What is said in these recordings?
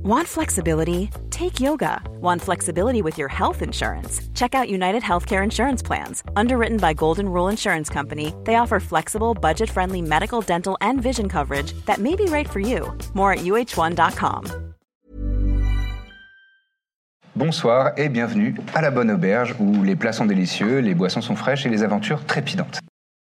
Want flexibility? Take yoga. Want flexibility with your health insurance? Check out United Healthcare Insurance Plans. Underwritten by Golden Rule Insurance Company, they offer flexible, budget-friendly medical, dental, and vision coverage that may be right for you. More at uh1.com. Bonsoir et bienvenue à la Bonne Auberge où les plats sont délicieux, les boissons sont fraîches et les aventures trépidantes.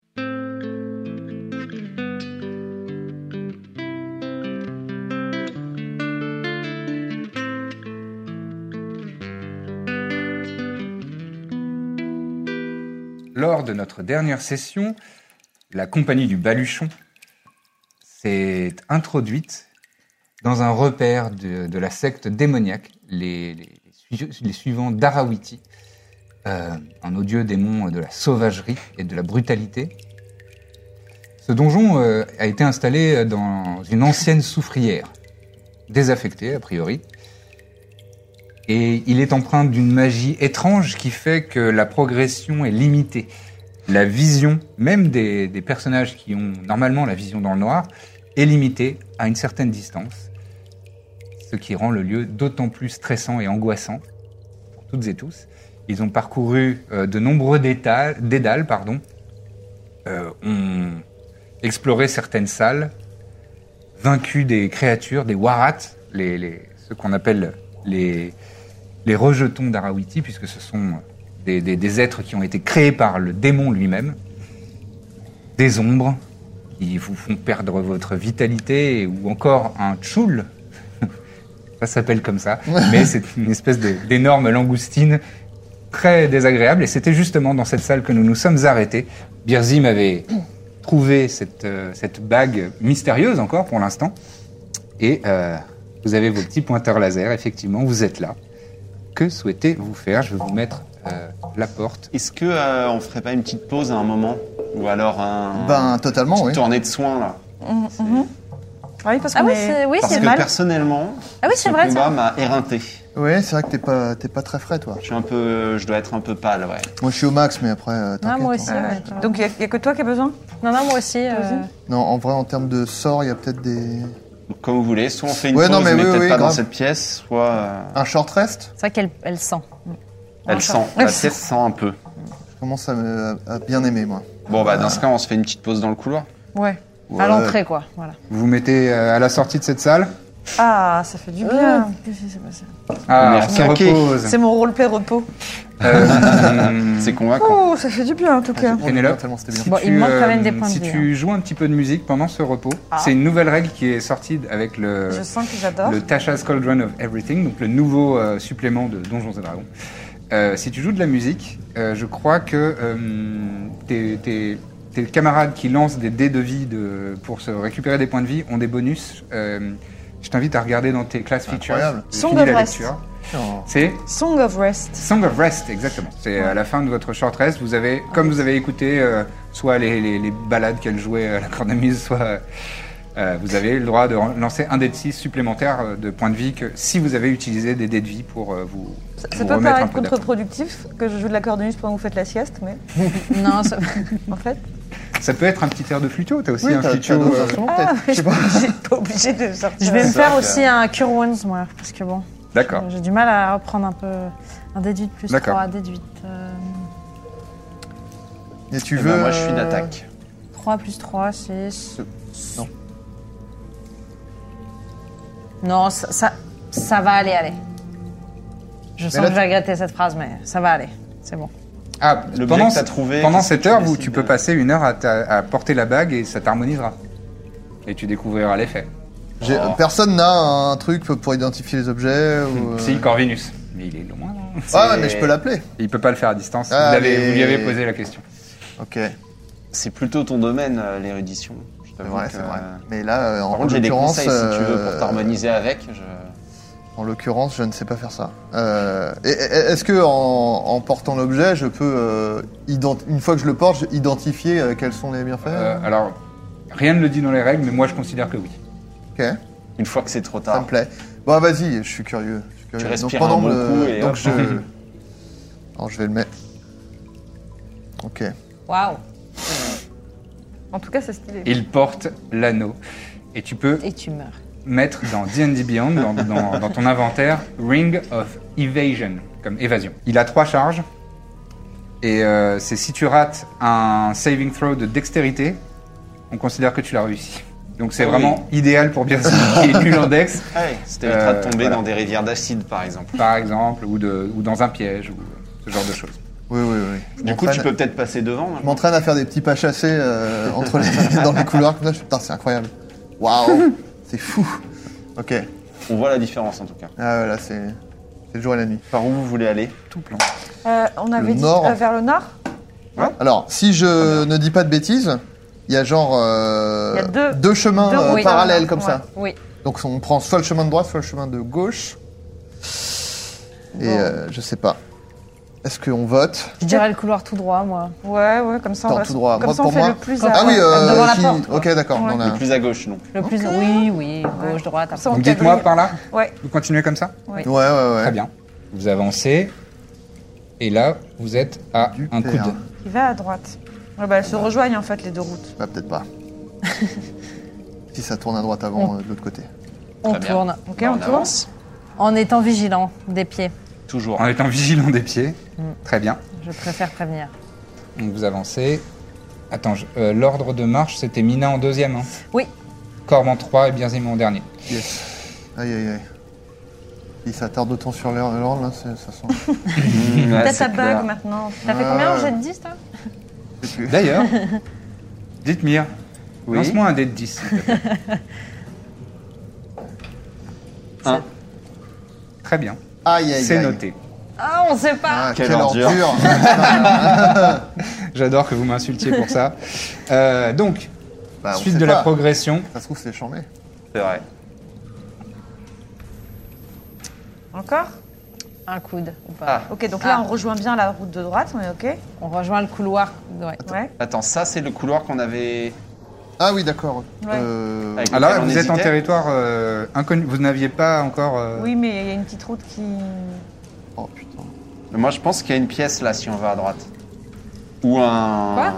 Lors de notre dernière session, la compagnie du Baluchon s'est introduite dans un repère de la secte démoniaque, les suivants d'Arawiti, un odieux démon de la sauvagerie et de la brutalité. Ce donjon a été installé dans une ancienne soufrière, désaffectée a priori, et il est empreint d'une magie étrange qui fait que la progression est limitée. La vision, même des personnages qui ont normalement la vision dans le noir, est limitée à une certaine distance, ce qui rend le lieu d'autant plus stressant et angoissant pour toutes et tous. Ils ont parcouru de nombreux dédales, ont exploré certaines salles, vaincu des créatures, des warats, ce qu'on appelle les rejetons d'Arawiti, puisque ce sont des êtres qui ont été créés par le démon lui-même, des ombres qui vous font perdre votre vitalité, ou encore un tchoul, ça s'appelle comme ça, mais c'est une espèce d'énorme langoustine très désagréable, et c'était justement dans cette salle que nous nous sommes arrêtés. Birzim avait trouvé cette bague mystérieuse encore pour l'instant, et vous avez vos petits pointeurs laser, effectivement, vous êtes là. Que souhaitez-vous faire ? Je vais vous mettre la porte. Est-ce que on ferait pas une petite pause à un moment ? Ou alors totalement, une tournée de soins, là. Oui, parce que parce que personnellement, ce combat m'a éreinté. Oui, c'est vrai que t'es pas très frais, toi. Je dois être un peu pâle, ouais. Moi, je suis au max, mais après, t'inquiète. Moi aussi, ouais. Donc, il n'y a que toi qui as besoin ? Non, moi aussi. Non, en vrai, en termes de sorts, il y a peut-être des... Comme vous voulez, soit on fait une pause, mais peut-être pas dans cette pièce, soit... Un short rest ? C'est vrai qu'elle sent. Elle sent, la pièce sent un peu. Je commence à bien aimer, moi. Bon, dans ce cas, on se fait une petite pause dans le couloir. Ouais. À l'entrée, quoi. Voilà. Vous vous mettez à la sortie de cette salle. Ah, ça fait du bien. Qu'est-ce qui s'est passé ? Ah, on se repose. C'est mon roleplay repos. C'est convaincant. Oh, ça fait du bien, en tout cas. Pénélope, il manque quand même des points de vie. Si tu joues un petit peu de musique pendant ce repos, c'est une nouvelle règle qui est sortie avec le Tasha's Cauldron of Everything, donc le nouveau supplément de Donjons et Dragons. Si tu joues de la musique, je crois que tes camarades qui lancent des dés de vie pour se récupérer des points de vie ont des bonus. Je t'invite à regarder dans tes class features. Song of Rest. C'est Song of Rest. Song of Rest, exactement. C'est à la fin de votre short rest. Vous avez, comme vous avez écouté soit les ballades qu'elle jouait à la cornemuse, soit vous avez le droit de lancer un dé de 6 supplémentaire de points de vie que si vous avez utilisé des dés de vie pour vous Ça peut paraître contre-productif que je joue de la cornemuse pendant que vous faites la sieste, mais... Non, en fait... Ça peut être un petit air de flutio, t'as aussi un flutio. Je suis pas obligée de sortir. Je vais me faire aussi un Cure Wounds, moi, parce que bon... D'accord. J'ai du mal à reprendre un peu un dé de 8 plus 3, dé de 8. Et tu veux... moi, je suis d'attaque. 3 plus 3, c'est... Non. Non, ça va aller. Je sens que je vais regretter cette phrase, mais ça va aller. C'est bon. Ah, pendant cette heure, tu peux passer une heure à porter la bague et ça t'harmonisera. Et tu découvriras l'effet. Personne n'a un truc pour identifier les objets ou... Si, Corvinus. Mais il est loin. Mais je peux l'appeler. Il peut pas le faire à distance. Vous lui avez posé la question. Ok. C'est plutôt ton domaine, l'érudition. C'est vrai. Mais là, par contre, j'ai des conseils si tu veux pour t'harmoniser avec. En l'occurrence, je ne sais pas faire ça. Est-ce que en portant l'objet, je peux, une fois que je le porte, identifier quels sont les bienfaits Alors, rien ne le dit dans les règles, mais moi je considère que oui. Ok. Une fois que c'est trop tard. Ça me plaît. Bon, vas-y, je suis curieux. Tu respires un bon coup et donc alors, je vais le mettre. Ok. Waouh. En tout cas, c'est stylé. Il porte l'anneau. Et tu peux... Et tu meurs. mettre dans D&D Beyond, dans ton inventaire, Ring of Evasion, comme évasion. Il a 3 charges, et c'est si tu rates un saving throw de dextérité, on considère que tu l'as réussi. Donc c'est vraiment idéal pour Birzim qui est nul en dex. Ça t'évitera de tomber dans des rivières d'acide, par exemple. Par exemple, ou dans un piège, ou ce genre de choses. Oui. Du coup, tu peux peut-être passer devant. Je m'entraîne à faire des petits pas chassés dans les couloirs. Comme ça, putain, c'est incroyable. Waouh, c'est fou. Ok. On voit la différence, en tout cas. Ah ouais, là, c'est le jour et la nuit. Par où vous voulez aller? Tout plan. On avait dit nord. vers le nord. Ouais. Alors, si je ne dis pas de bêtises, il y a genre Il y a deux chemins parallèles comme ça. Oui. Donc on prend soit le chemin de droite, soit le chemin de gauche. Et je sais pas. Est-ce qu'on vote? Je dirais le couloir tout droit, moi. Ouais, comme ça. Tout droit. Comme ça, on fait le plus Ah oui, devant la porte. Ok, d'accord. Ouais. Le plus à gauche, non? Le plus. Oui, gauche, droite. Après. Donc dites-moi par là. Ouais. Vous continuez comme ça? Oui. Ouais. Très bien. Vous avancez. Et là, vous êtes à un coude. Qui va à droite. Ouais, elles se rejoignent en fait, les deux routes. Bah, peut-être pas. Si ça tourne à droite avant de l'autre côté. On tourne. Ok, on tourne. Avance. En étant vigilant des pieds. Toujours. En étant vigilant des pieds. Très bien. Je préfère prévenir. Donc vous avancez. Attends, l'ordre de marche, c'était Mina en deuxième. Hein. Oui. Corbe en 3 et Birzim en dernier. Yes. Aïe. Si ça tarde autant sur l'ordre, là, ça sent. Peut-être ça bug maintenant. T'as fait combien en jet de 10, toi? D'ailleurs, dites-moi, lance-moi un dé de 10. s'il te plaît. 1. Très bien. Aïe. C'est noté. Ah, on sait pas. Ah, Quelle quelle ordure. ordure. J'adore que vous m'insultiez pour ça. Donc, Bah, on suite sait de la pas. progression. Ça se trouve, c'est chambé. C'est vrai. Encore un coude ou pas. Ok, donc là, on rejoint bien la route de droite, on est ok. On rejoint le couloir. Ouais. Attends, ça, c'est le couloir qu'on avait... Ah oui, d'accord. Ouais. avec Alors là, lequel on vous êtes en hésitait. territoire inconnu. Vous n'aviez pas encore... Oui, mais il y a une petite route qui... Oh putain. Moi, je pense qu'il y a une pièce, là, si on va à droite. Ou un... Quoi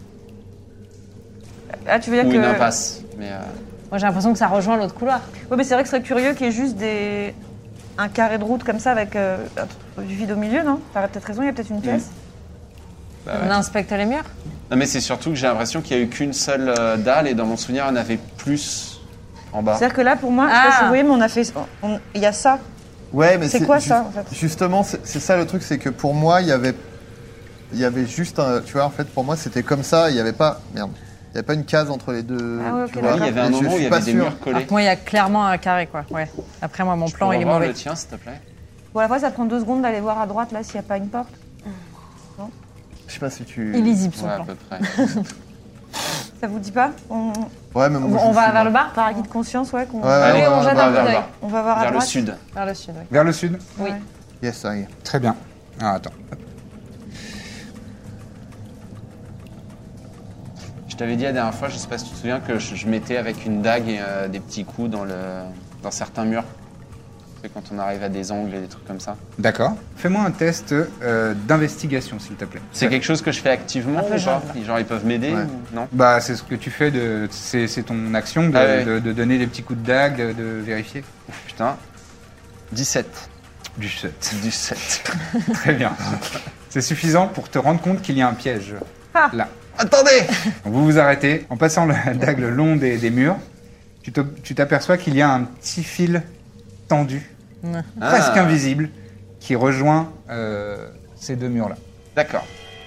Ah, tu veux dire Ou que... une impasse. Mais Moi, j'ai l'impression que ça rejoint l'autre couloir. Ouais, mais c'est vrai que ce serait curieux qu'il y ait juste un carré de route comme ça avec du vide au milieu, non? T'aurais peut-être raison, il y a peut-être une pièce. bah On ouais. inspecte les murs. Non, mais c'est surtout que j'ai l'impression qu'il n'y a eu qu'une seule dalle et dans mon souvenir, il y en avait plus en bas. C'est-à-dire que là, pour moi, je sais pas si vous voyez, mais on a fait... Il y a ça. Ouais, mais C'est quoi ça, en fait? Justement, c'est ça le truc, c'est que pour moi, il y avait juste un. Tu vois, en fait, pour moi, c'était comme ça. Il n'y avait pas. Merde. Il n'y avait pas une case entre les deux. Ah ouais, ok, tu Oui, vois. il y avait un Et je moment où il suis y pas avait des sûr. murs collés. Alors que moi, il y a clairement un carré, quoi. Ouais. Après, moi, mon Tu plan, peux il est revoir mauvais. le tien, s'il te plaît. Bon, après, ça prend 2 secondes d'aller voir à droite, là, s'il n'y a pas une porte. Je sais pas si tu. Illisible, son Ouais, à plan. peu près. Ça vous dit pas? Ouais, mais moi, On va vers le bas Par acquis de conscience, ouais. qu'on- Ouais, Allez, ouais, on ouais, jette ouais, un vers coup le d'œil. bas. On va voir à Vers le droite. sud. Vers le sud, oui. Vers le sud? Oui. Ouais. Yes, ça y est. Très bien. Ah, attends. Je t'avais dit la dernière fois, je sais pas si tu te souviens, que je mettais avec une dague et des petits coups dans certains murs. C'est quand on arrive à des angles et des trucs comme ça. D'accord. Fais-moi un test d'investigation, s'il te plaît. C'est quelque chose que je fais activement Un peu ou pas? jungle. Genre ils peuvent m'aider Ouais. ou non? Bah, c'est ce que tu fais, c'est ton action de, Ah ouais. de donner des petits coups de dague, de vérifier. Putain. 17. Du 7. 17. Très bien. C'est suffisant pour te rendre compte qu'il y a un piège. Ah. Là. Attendez! Donc vous vous arrêtez. En passant la dague le long des murs, tu t'aperçois qu'il y a un petit fil tendu, presque Ah. invisible, qui rejoint ces 2 murs-là. D'accord.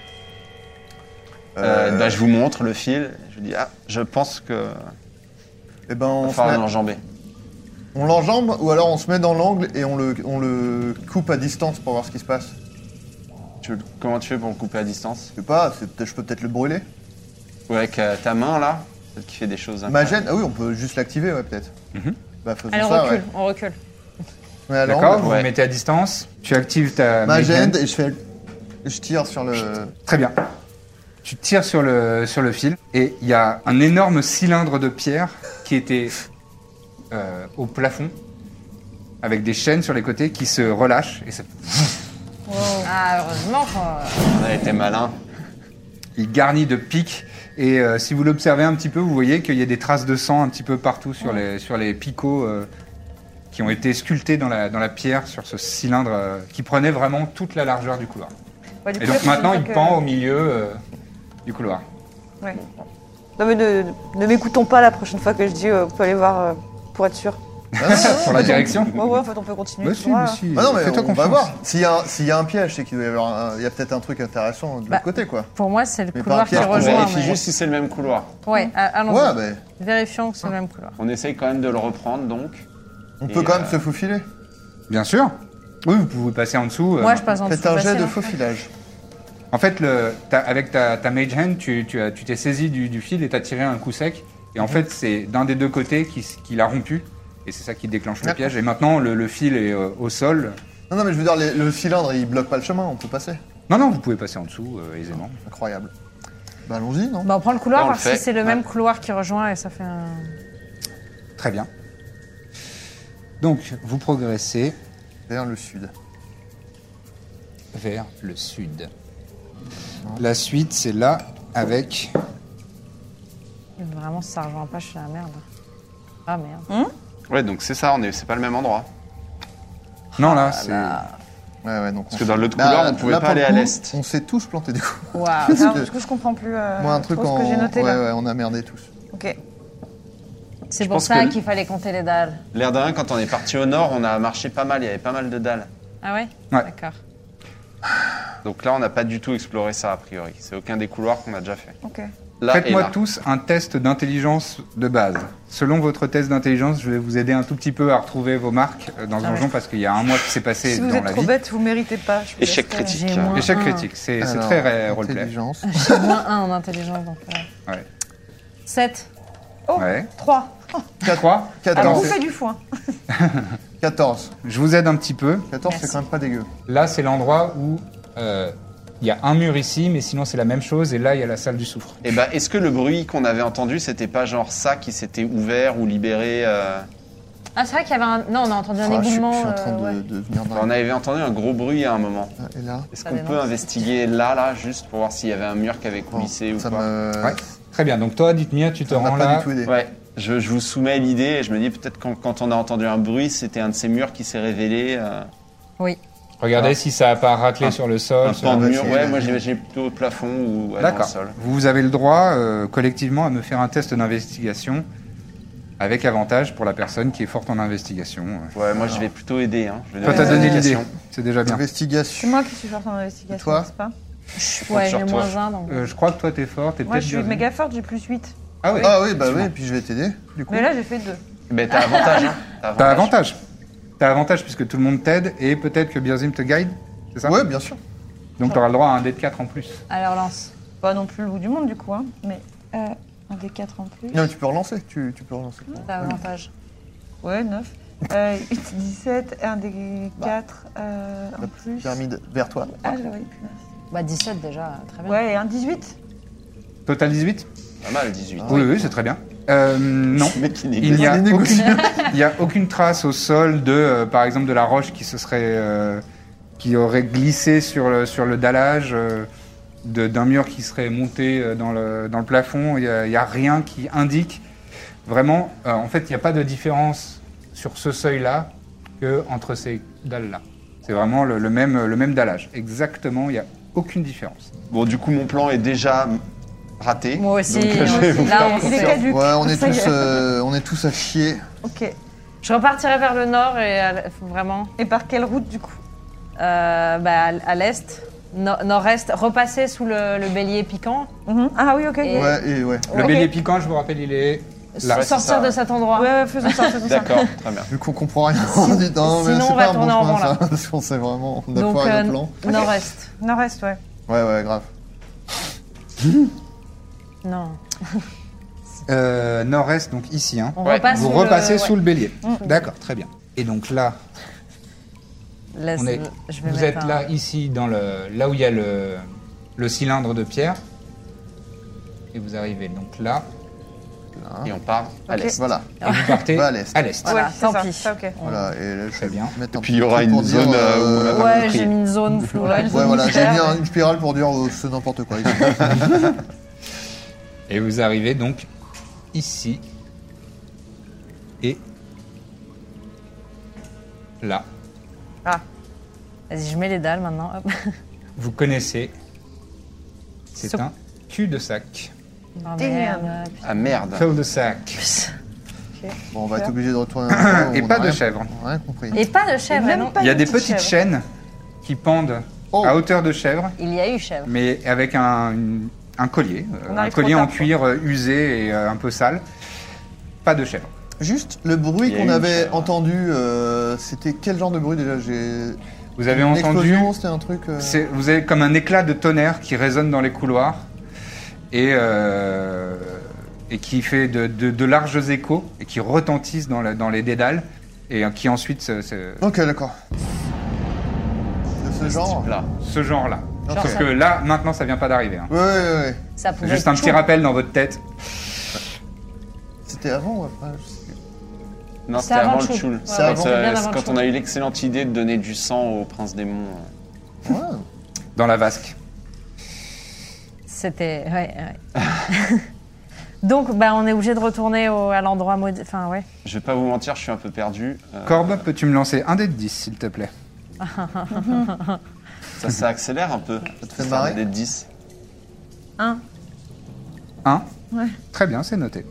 Bah, je vous montre le fil. Je dis, je pense que Eh ben, va falloir l'enjamber. on l'enjambe ou alors on se met dans l'angle et on le coupe à distance pour voir ce qui se passe. Comment tu fais pour le couper à distance? Je sais pas, je peux peut-être le brûler. Ou avec ta main là? Peut-être qu'il fait des choses Ma incroyables. gêne, ah oui, on peut juste l'activer, ouais, peut-être. Mhm. Bah, faisons Allez, on ça, recule, ouais. on recule. Mais à D'accord, l'angle, vous Ouais. vous mettez à distance, tu actives ta ma Mage gêne Hand. et je tire sur le. Très bien. Tu tires sur le fil et il y a un énorme cylindre de pierre qui était au plafond avec des chaînes sur les côtés qui se relâchent et ça, Ah, heureusement qu'on... On a été malin. il garnit de pics Et si vous l'observez un petit peu, vous voyez qu'il y a des traces de sang un petit peu partout sur les picots qui ont été sculptés dans la pierre sur ce cylindre qui prenait vraiment toute la largeur du couloir. Ouais, du Et coup, donc la maintenant, prochaine il fois pend au milieu du couloir. Ouais. Non mais ne m'écoutons pas la prochaine fois que je dis on peut aller voir pour être sûr. Sur la direction. Ouais, en fait on peut continuer. Bah tout si, droit. bah si. Ah non, mais Fais-toi on va confiance. voir. S'il y a un piège, c'est qu'il doit y avoir il y a peut-être un truc intéressant de l'autre côté, quoi. Pour moi, c'est le Mais couloir par qui piège, on On rejoint. vérifie mais- juste si c'est le même couloir. Ouais, allons-y. Ouais, mais Vérifions que c'est le même couloir. On essaye quand même de le reprendre, donc. on Et, peut quand même se faufiler. Bien sûr. Oui, vous pouvez passer en dessous. Moi, je passe en dessous. Faites un jet facile, de hein. faufilage. En fait, avec ta mage hand, tu t'es saisi du fil et t'as tiré un coup sec. Et en fait, c'est d'un des deux côtés qui l'a rompu. Et c'est ça qui déclenche le D'accord. piège. Et maintenant, le fil est au sol. Non, mais je veux dire, le cylindre, il bloque pas le chemin, on peut passer. Non, vous pouvez passer en dessous aisément. Incroyable. Bah allons-y, non? Bah, on prend le couloir, On le voir si fait. c'est le Ouais. même couloir qui rejoint et ça fait un. Très bien. Donc, vous progressez Vers le sud. vers le sud. La suite, c'est là avec... Vraiment, si ça rejoint pas, je suis la merde. Ah merde. Ouais, donc c'est ça, c'est pas le même endroit. Non, là, c'est... Ouais, donc Parce que dans l'autre couloir, on pouvait pas pour aller le à coup, l'est. On s'est tous plantés du coup. Waouh. Alors, du coup je comprends plus Moi, un truc trop ce que j'ai noté ouais, là. ouais, on a merdé tous. Ok. C'est Je pour pense ça que- qu'il fallait compter les dalles. L'air de rien, quand on est parti au nord, on a marché pas mal, il y avait pas mal de dalles. Ah ouais Ouais. D'accord. Donc là, on n'a pas du tout exploré ça, a priori. C'est aucun des couloirs qu'on a déjà fait. Ok. Là et Faites-moi là. tous un test d'intelligence de base. Selon votre test d'intelligence, je vais vous aider un tout petit peu à retrouver vos marques dans ce Ah ouais. donjon parce qu'il y a un mois qui s'est passé Si vous dans êtes la trop vie. bête, vous méritez pas. Je vous Échec laisse faire. critique. J'ai moins Échec un. critique, c'est Alors, très roleplay. intelligence. J'ai moins 1 en intelligence, donc. Ouais. 7. Oh, Ouais. 3. 3. Ah, 14. vous faites du foin. 14. Je vous aide un petit peu. 14, c'est Merci. quand même pas dégueu. Là, c'est l'endroit où il y a un mur ici, mais sinon c'est la même chose. Et là, il y a la salle du soufre. Et bah, est-ce que le bruit qu'on avait entendu, c'était pas genre ça qui s'était ouvert ou libéré Ah, c'est vrai qu'il y avait un. Non, on a entendu un Ah, je suis éboulement. en train ouais. de venir On avait entendu un gros bruit à un moment. Et là, Est-ce Ça qu'on dénonce. peut investiguer là, juste pour voir s'il y avait un mur qui avait coulissé ou ça pas me... Ouais. Très bien. Donc toi, Dithmir, tu te ça m'a rends pas là. du tout aidé. Ouais, je vous soumets l'idée et je me dis peut-être quand on a entendu un bruit, c'était un de ces murs qui s'est révélé. Oui. Regardez Ah. si ça n'a pas raclé sur le sol. Un sur pan de la- mur, vas-y, ouais, vas-y. moi j'imaginais plutôt au plafond ou dans le D'accord. sol. Vous avez le droit, collectivement, à me faire un test d'investigation avec avantage pour la personne qui est forte en investigation. Ouais, moi je vais plutôt aider. Hein. Je vais Toi, donner t'as donné l'idée. l'indication. C'est déjà bien. C'est Investigation. moi qui suis forte en investigation, Et toi n'est-ce pas? Ouais, sur j'ai toi. moins 1, donc. Je crois que toi, t'es fort. T'es Moi peut-être je suis bien- méga forte, j'ai plus 8. Ah oui. Ah oui, bah oui, puis je vais t'aider, du coup. Mais là j'ai fait 2. Ben t'as avantage. Hein. T'as avantage. T'as avantage puisque tout le monde t'aide et peut-être que Birzim te guide. C'est ça? Ouais, bien sûr. Donc t'auras le droit à un dé de 4 en plus. Alors, lance. Pas non plus le bout du monde du coup, hein. Mais un des 4 en plus. Non, mais tu peux relancer, tu peux relancer. T'as avantage. Ouais, 9. 8, 17, un des 4 en plus. Pyramide vers toi. Ah, je l'avais plus. Bah, 17 déjà, très bien. Ouais, et un 18. Total 18? Pas mal, 18. Oui, c'est très bien. Non. Le mec qui Il n'y a, Il négocie. il y a aucune trace au sol de, par exemple, de la roche qui se serait, qui aurait glissé sur le dallage, d'un mur qui serait monté dans le plafond. Il y a rien qui indique vraiment. En fait, il n'y a pas de différence sur ce seuil-là que entre ces dalles-là. C'est vraiment le même dallage. Exactement, il n'y a aucune différence. Bon, du coup, mon plan est déjà raté. Moi aussi. Donc, moi je vais aussi. vous Là, faire on Il est sait. caduc. Ouais, on est Ça y tous, est. on est tous à chier. Ok. Je repartirai vers le nord et vraiment. Et par quelle route du coup? Bah, à l'est. Nord-est. Repasser sous le bélier piquant. Ah oui, ok. Et- Ouais, et ouais. Le Ok. bélier piquant, je vous rappelle, il est là. Ouais, c'est Sortir ça. de cet endroit. Ouais, faisons ça, faisons ça. D'accord, très bien. Vu qu'on comprend rien, on dit non, mais sinon, c'est on va pas un bon tourner en chemin rond, ça. là. Parce qu'on sait vraiment, on a Donc, foiré nos plans. nord-est. Nord-est, ouais. Ouais, ouais, grave. Non. Nord-est, donc ici. Hein. On Ouais. repasse Vous sous repassez le... sous le bélier. Mm. D'accord, très bien. Et donc là, Laisse- on est, je vais vous mettre êtes un- là, ici, là où il y a le cylindre de pierre. Et vous arrivez donc là, Et on part à Ok. l'est. Voilà, et vous partez Va à l'est. à l'est. Voilà, Ouais, c'est tant ça, pis. ça, ok. voilà. Et là, je Très vais bien. mettre un puis, il y petit aura truc une pour zone, dire, où on a pas Ouais, compris. j'ai mis une zone floue. Ouais, Ouais, voilà, j'ai mystère. mis une spirale pour dire c'est n'importe quoi. ici. Et vous arrivez donc ici. Et là. Vas-y, je mets les dalles maintenant. Hop. Vous connaissez. C'est Soup. un cul-de-sac. Oh, merde. Ah merde. Cul-de-sac. Bon, on va être obligé de retourner un endroit où Et on pas a de rien- chèvre. on a rien compris. Et pas de chèvre, même non. pas Il y a une des petite petites chèvre. chaînes qui pendent Oh. à hauteur de chèvre, Il y a eu chèvre. mais avec un collier. On Un arrive collier trop en tard, cuir usé et un peu sale. Pas de chèvre. Juste, le bruit Il y a qu'on eu avait chèvre. entendu, c'était quel genre de bruit déjà? Vous avez Une entendu. explosion, c'était un truc... Vous avez comme un éclat de tonnerre qui résonne dans les couloirs et qui fait de larges échos et qui retentissent dans les dédales et qui ensuite Ok, d'accord. De ce genre? Là. ce genre-là. Ok. Parce que là, maintenant, ça vient pas d'arriver. hein. Ouais. Ça C'est pouvait juste être un petit chaud. rappel dans votre tête. C'était avant ou après? Je sais plus. Non, C'était c'était avant avant le le Choul. Choul. Ouais, C'est ouais, quand, c'était bien avant le quand Choul. on a eu l'excellente idée de donner du sang au prince démon. Ouais. Dans la vasque. C'était. Ouais. Donc, bah, on est obligé de retourner à l'endroit maudit. Enfin, ouais. Je vais pas vous mentir, je suis un peu perdu. Corbe, peux-tu me lancer un dé de 10, s'il te plaît? Ça accélère un peu. Ça te fait marrer? Des 10. 1. 1. Ouais. Très bien, c'est noté.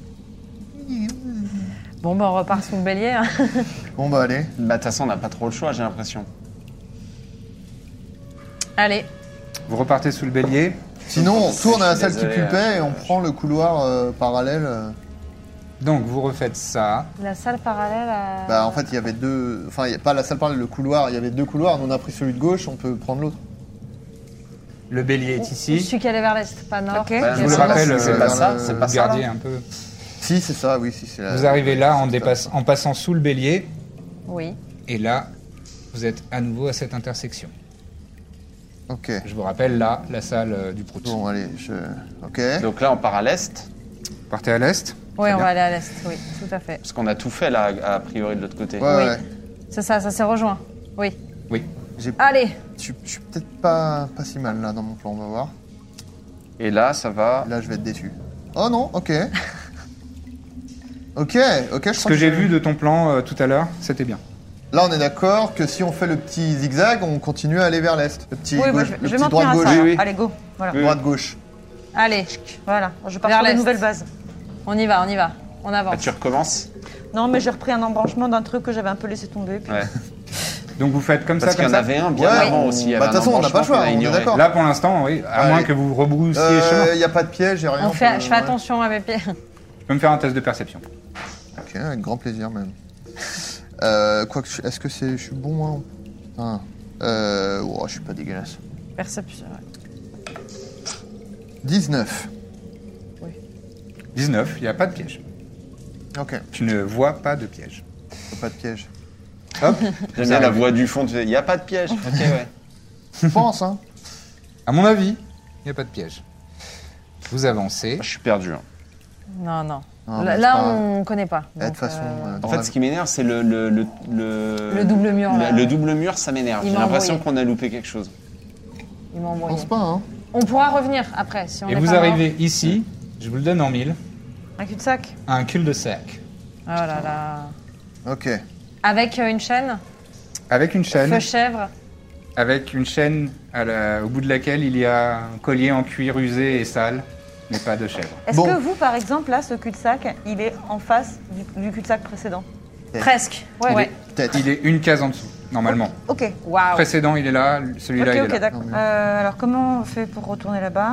Bon, bah, on repart sous le bélier. hein. Bon, bah allez. Bah, de toute façon, on n'a pas trop le choix, j'ai l'impression. Allez. Vous repartez sous le bélier. Sinon, on Je tourne à la suis salle qui désolé, pulpait et on prend le couloir parallèle. Donc, vous refaites ça. La salle parallèle à. Bah, en fait, il y avait deux... Enfin, il y a pas la salle parallèle, le couloir. Il y avait deux couloirs. Nous, on a pris celui de gauche, on peut prendre l'autre. Le bélier est Je ici. suis qu'elle est vers l'est, pas nord. Ok. Bah, Je vous le c'est pas- rappelle, c'est pas ça, c'est pas vous ça. gardiez là. un peu. Si, c'est ça, oui. Si, c'est la- Vous arrivez là en, c'est ça. en passant sous le bélier. Oui. Et là, vous êtes à nouveau à cette intersection. Ok. Je vous rappelle, là, la salle du Prout. Bon, allez, Ok. Donc là, on part à l'est, Partez à l'est. Oui, Très on bien. va aller à l'est, oui, tout à fait. parce qu'on a tout fait là, a priori, de l'autre côté. Ouais, Oui. ouais. C'est ça s'est rejoint. Oui. Oui. Allez. Je suis peut-être pas si mal là dans mon plan, on va voir. Et là, ça va. Là, je vais être déçu. Oh non, ok. ok, je Ce que j'ai vu de ton plan tout à l'heure, c'était bien. Là, on est d'accord que si on fait le petit zigzag, on continue à aller vers l'est. Le petit, Oui, moi, gauche- je le vais petit m'en tenir à droite-gauche. ça. Oui, alors. oui. Allez, go. Voilà. Oui. Droite-gauche. Allez. Voilà. Je pars Vers sur une l'est. nouvelle base. On y va, on y va. On Ah, avance. tu recommences. Non, mais j'ai repris un embranchement d'un truc que j'avais un peu laissé tomber. Puis... Ouais. Donc vous faites comme Parce ça, qu'il y comme en ça. avait un bien Ouais. avant aussi. il y Bah, avait de toute façon, un on n'a pas le choix, embranchement qu'on a on est ignoré. d'accord. Là pour l'instant, oui. À Allez. moins que vous rebroussiez chemin. Il n'y a pas de piège, il n'y a rien. On fait, peut- je fais ouais. attention à mes pieds. Tu peux me faire un test de perception. Ok, avec grand plaisir même. Quoique, est-ce que je suis bon moi? Putain. Je suis pas dégueulasse. Perception. Ouais. 19. 19, il n'y a pas de piège. Ok, Tu ne vois pas de piège. pas de piège. Hop. J'aime vous bien la arrivez. voix du fond, tu fais, il n'y a pas de piège. Ok, ouais. Je pense, hein. À mon avis, il n'y a pas de piège. Vous avancez. Je suis perdu. hein. Non, non. Non, Là, mais c'est là, pas grave. on connaît pas. De toute Donc, façon. En fait, ce qui m'énerve, c'est le double mur, là. Le double mur, ça m'énerve. Il J'ai m'a l'impression embrouillé. qu'on a loupé quelque chose. il m'a je embrouillé. pense pas, hein. On pourra revenir après si on Et est vous pas arrivez ici, je vous le donne en mille, Un cul-de-sac. à un cul-de-sac. mort. Oh là là. Ok. Avec une chaîne, Avec une chaîne, feu chèvre. avec une chaîne au bout de laquelle il y a un collier en cuir usé et sale, mais pas de chèvre. Est-ce Bon. que vous, par exemple, là, ce cul-de-sac, il est en face du cul-de-sac précédent? Presque. Ouais. Ouais. Peut-être. Il est une case en dessous, normalement. Ok. Waouh. Précédent, il est là, celui-là, il est Ok, là. d'accord. Non, mais- Alors, comment on fait pour retourner là-bas?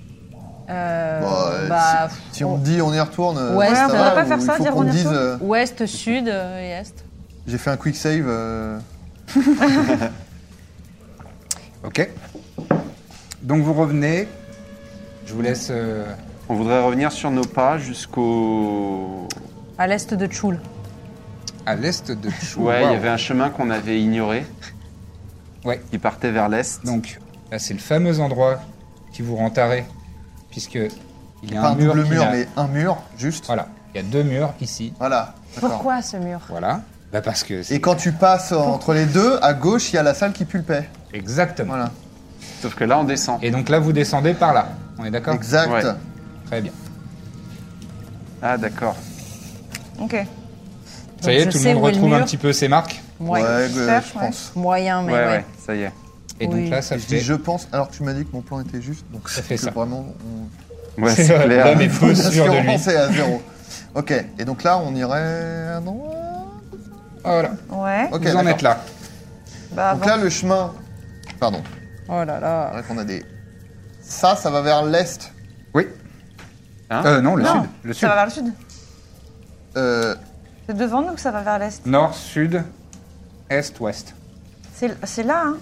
Bah, Si on me dit on y retourne, Ouais, ça on va, devrait pas ou faire ça, il faut dire qu'on on me y dise retourne ouest, sud et est. j'ai fait un quick save. Ok. Donc vous revenez. Je vous laisse. On voudrait revenir sur nos pas jusqu'au... À l'est de Tchoul. à l'est de Chou. Ouais, il Waouh. y avait un chemin qu'on avait ignoré. Ouais. Qui partait vers l'est. Donc là, c'est le fameux endroit qui vous rend taré, puisque il y a Pas un un mur. double qui mur, n'a- mais un mur, juste. Voilà, il y a deux murs ici. Voilà. d'accord. Pourquoi ce mur? Voilà. Bah parce que c'est Et quand tu passes entre les deux, à gauche, il y a la salle qui pulpait. exactement. Voilà. Sauf que là, on descend. Et donc là, vous descendez par là. On est d'accord? Exact. Ouais. Très bien. Ah, d'accord. Ok. Ça y est, je tout le sais monde où est le retrouve un mur. petit peu ses marques. Moyen, J'espère, je pense. moyen mais Ouais, ouais. ouais, ça y est. Et Oui. donc là, ça Je dis fait... je pense, alors que tu m'as dit que mon plan était juste, donc Ça fait que ça. vraiment, Ouais, C'est c'est vrai, clair. l'homme est peu sûr de lui. l'assurance est à 0. Ok, et donc là, on irait un endroit. Voilà, Ouais. Ok, vous en d'accord. êtes là. Bah, Donc bon. là, le chemin. Pardon, Oh là c'est là. vrai qu'on a des. Ça va vers l'est. Oui. Hein Non, le Non, sud. Le ça sud. va vers le sud. Euh, C'est devant nous que ça va vers l'est. Nord, sud, est, ouest. C'est là, hein.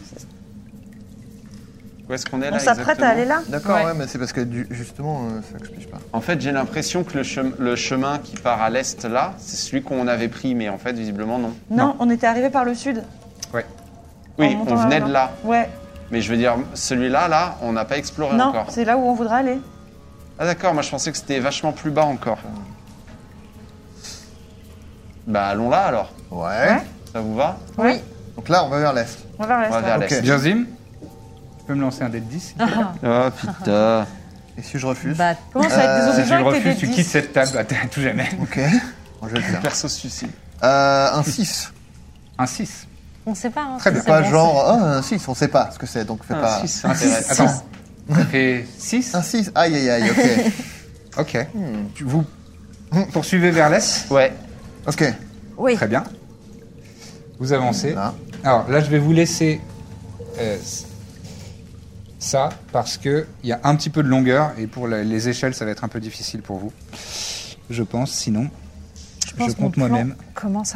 Où est-ce qu'on est là On s'apprête exactement à aller là. D'accord, Ouais. ouais, mais c'est parce que justement, ça explique pas. En fait, j'ai l'impression que le chemin qui part à l'est là, c'est celui qu'on avait pris, mais en fait, visiblement, non. Non, on était arrivé par le sud. Ouais. Oui, En montant on venait vers de là. là. Ouais. Mais je veux dire, celui-là, là, on n'a pas exploré Non, encore. c'est là où on voudrait aller. Ah d'accord, moi je pensais que c'était vachement plus bas encore. Bah allons là alors, Ouais. ça vous va? Oui. Donc là, on va vers l'est. On va vers l'est. On va vers ouais. l'est. Ok. Birzim, tu peux me lancer un dé de 10 Oh putain. Et si je refuse Bah, Comment ça va être Si des Si tu obligeants le avec tes refuses, tu D10? quittes cette table à tout jamais. Ok. Bon, je vais le faire. Perso suicide. Un 6. Un 6. on sait pas. Hein, Très si bien. c'est Pas bon, genre, un 6, on sait pas ce que c'est, donc fais pas. Ah, si, ça Un 6. m'intéresse. Attends. Ça fait 6. Un 6, aïe aïe aïe, ok. Ok. Vous poursuivez vers l'est. Ouais. Ok. Oui. Très bien. Vous avancez. Là. Alors là, je vais vous laisser ça parce qu'il y a un petit peu de longueur et pour les échelles, ça va être un peu difficile pour vous. Je pense, sinon, je pense compte mon plan moi-même. commence à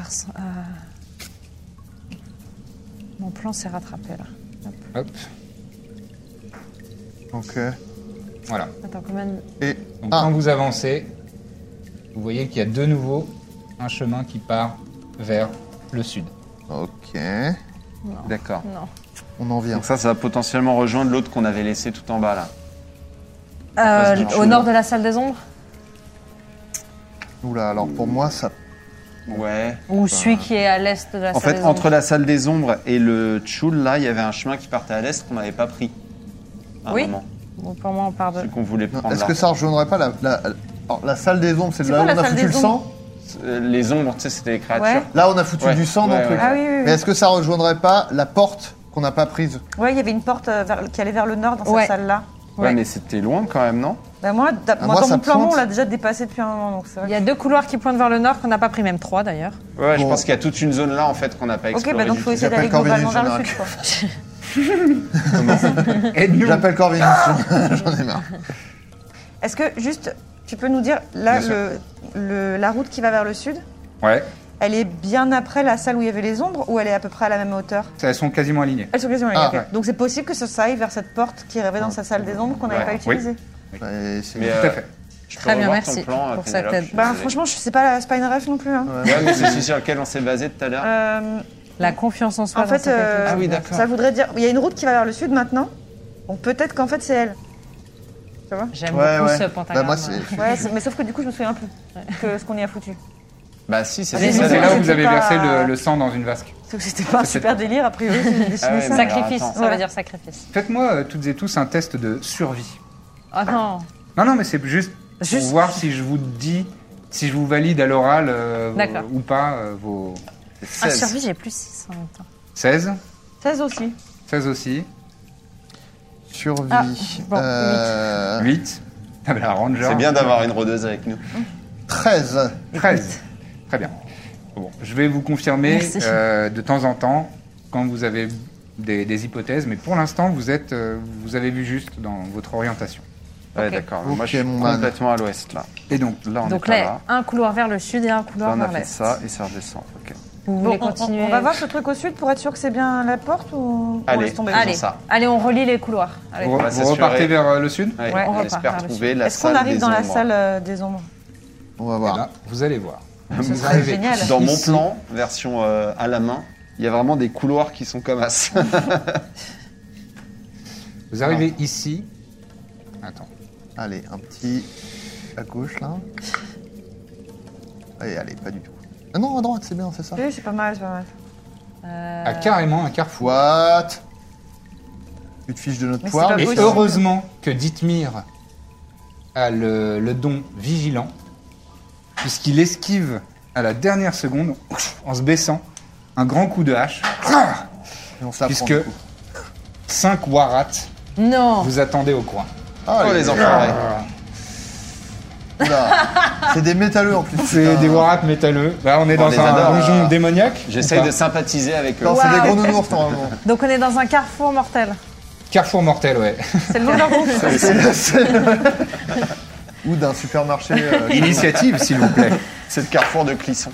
Mon plan s'est rattrapé là. Hop, Ok. voilà. Attends, combien de... Et. Donc Ah. quand vous avancez, vous voyez qu'il y a de nouveau un chemin qui part vers le sud. Ok. D'accord. Non. On en vient. Donc ça va potentiellement rejoindre l'autre qu'on avait laissé tout en bas là. face du Au chemin. nord de la salle des ombres. Oula, alors pour moi, ça. Ouais. Ou celui qui est à l'est de la En salle fait, des entre ombres. la salle des ombres et le Tchoul, là, il y avait un chemin qui partait à l'est qu'on n'avait pas pris. À un Oui. moment. Bon, pour moi, on part de... Celui qu'on voulait prendre Est-ce là. que ça rejoindrait pas alors, la salle des ombres, c'est C'est là quoi où la on a salle foutu des le ombres sang. Les ombres, tu sais, c'était les créatures. Ouais. Là, on a foutu Ouais. du sang dans le Ouais, truc. ouais. Ah oui, oui, oui. Mais est-ce que ça rejoindrait pas la porte qu'on n'a pas prise? Ouais, il y avait une porte qui allait vers le nord dans Ouais. cette salle-là. Ouais, Ouais. mais c'était loin quand même, non? Bah moi, moi, dans ça mon plan, pointe. on l'a déjà dépassé depuis un moment. Donc c'est vrai Il y a 2 couloirs qui pointent vers le nord qu'on n'a pas pris, même 3 d'ailleurs. Ouais, je Bon. pense qu'il y a toute une zone là en fait qu'on n'a pas Ok, explorée. bah donc du faut tout. essayer d'aller J'appelle globalement vers Corvinus, le sud, quoi. Aide-nous. J'appelle Corvinus, j'en ai marre. Est-ce que juste, tu peux nous dire, là, Bien sûr. la route qui va vers le sud, Ouais, elle est bien après la salle où il y avait les ombres ou elle est à peu près à la même hauteur? elles sont quasiment alignées. Elles sont quasiment Ah, alignées, ok. ouais. Donc c'est possible que ça aille vers cette porte qui avait dans sa salle des ombres qu'on n'avait Ouais. pas utilisée. Ouais, c'est- Mais, Tout à fait. Je peux Très bien, revoir merci ton plan, pour cette Pénélope, aide. je suis Bah désolé. franchement, je sais pas, c'est pas une ref non plus. Hein. Ouais, mais c'est celui sur lequel on s'est basé tout à l'heure. La confiance en soi. En dans fait, cette activité. Ah oui, d'accord. ça voudrait dire, il y a une route qui va vers le sud maintenant. Donc peut-être qu'en fait c'est elle. Tu vois? J'aime Ouais, beaucoup ouais. ce Bah, pentagramme. moi, c'est. Ouais, mais sauf que du coup, je me souviens plus que ce qu'on y a foutu. Bah si, c'est Mais ça. C'est là où vous c'était avez pas- versé le sang dans une vasque. Sauf que c'était pas un C'est super délire, a priori, de dessiner Ah ouais, ça. mais- Sacrifice, Alors, attends. ça veut Ouais. dire sacrifice. Faites-moi toutes et tous un test de survie. Oh non. Non, mais c'est juste pour Juste- voir si je vous dis, si je vous valide à l'oral D'accord. ou pas vos Ah, 16. survie, j'ai plus 6 en même temps. 16. 16 aussi. 16 aussi. Survie. Ah, bon, 8. Ah ben la ranger. C'est bien d'avoir une rôdeuse avec nous. 13. 13. Très bien. Bon, je vais vous confirmer Merci. de temps en temps quand vous avez des hypothèses, mais pour l'instant, vous avez vu juste dans votre orientation. Ouais, Ok. d'accord. Ok, Moi, je suis mon man. complètement à l'ouest là. Et donc, Là, on Donc est pas là, là. un couloir vers le sud et un Là, couloir on a vers fait l'est. ça et ça redescend. Ok. Vous Bon, voulez on continuer va voir ce truc au sud pour être sûr que c'est bien la porte ou on Allez. laisse tomber? Allez, ça. allez, on relie les couloirs. Allez. vous, On va vous s'assurer. repartez vers le sud. Ouais, Ouais, on on repart espère vers le trouver la Est-ce qu'on salle arrive des dans la ombres. salle des ombres? On va Eh voir. ben, vous allez voir. Ce Vous serait arrivez génial. Dans mon ici. plan, version à la main, il y a vraiment des couloirs qui sont comme as. Vous arrivez ici. Attends. Allez, un petit à gauche là. Allez, pas du tout. Ah non, à droite, c'est bien, c'est ça. Oui, c'est pas mal, c'est pas mal. À carrément un carrefour. What? Tu te fiches de notre Mais c'est poire. pas Et possible. heureusement que Dithmir a le don vigilant, puisqu'il esquive à la dernière seconde, en se baissant, un grand coup de hache, Et on s'apprend. puisque 5 warats Non. vous attendez au coin. Ah, Oh, les enfoirés. Oula. C'est des métalleux en plus. C'est des warats métalleux. Là, on est dans les un adore. donjon démoniaque. J'essaye Ou pas de sympathiser avec eux. Non, c'est des Wow. gros nounours normalement. Donc on est dans un carrefour mortel. Carrefour mortel, ouais. C'est le nom de leur groupe. Ou d'un supermarché. Initiative, s'il vous plaît. C'est le carrefour de Clisson.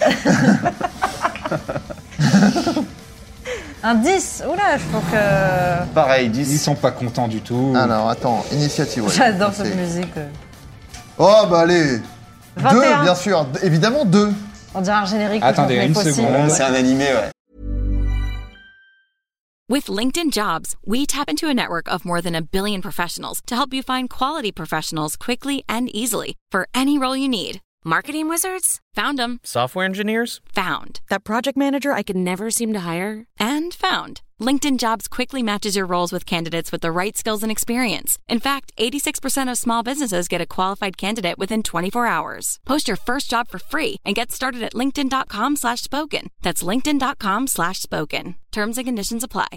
Un 10. Oula, je trouve que... Pareil, Ils 10. sont pas contents du tout. Alors, attends, initiative, ouais. J'adore C'est- cette musique. Oh, bah allez 21. 2, bien sûr. Évidemment, 2. On dirait un générique. Attendez, mais une possible. seconde. C'est un animé, ouais. With LinkedIn Jobs, we tap into a network of more than 1 billion professionals to help you find quality professionals quickly and easily for any role you need. Marketing wizards? Found them. Software engineers? Found. That project manager I could never seem to hire? And found. LinkedIn Jobs quickly matches your roles with candidates with the right skills and experience. In fact, 86% of small businesses get a qualified candidate within 24 hours. Post your first job for free and get started at linkedin.com/spoken. That's linkedin.com/spoken. Terms and conditions apply.